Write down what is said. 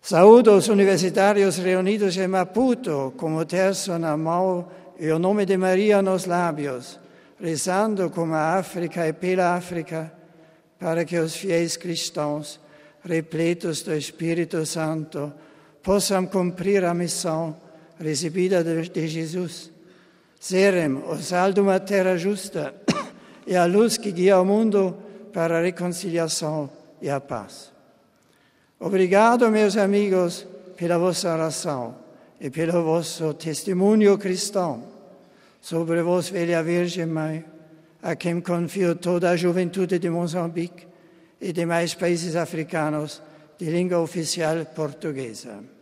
Saúdo os universitários reunidos em Maputo, como terço na mão e o nome de Maria nos lábios, rezando como a África e pela África, para que os fiéis cristãos, repletos do Espírito Santo, possam cumprir a missão recebida de Jesus. Serem o sal de uma terra justa e a luz que guia o mundo para a reconciliação e a paz. Obrigado, meus amigos, pela vossa oração e pelo vosso testemunho cristão. Sobre vós, velha Virgem Mãe, a quem confio toda a juventude de Moçambique e demais países africanos de língua oficial portuguesa.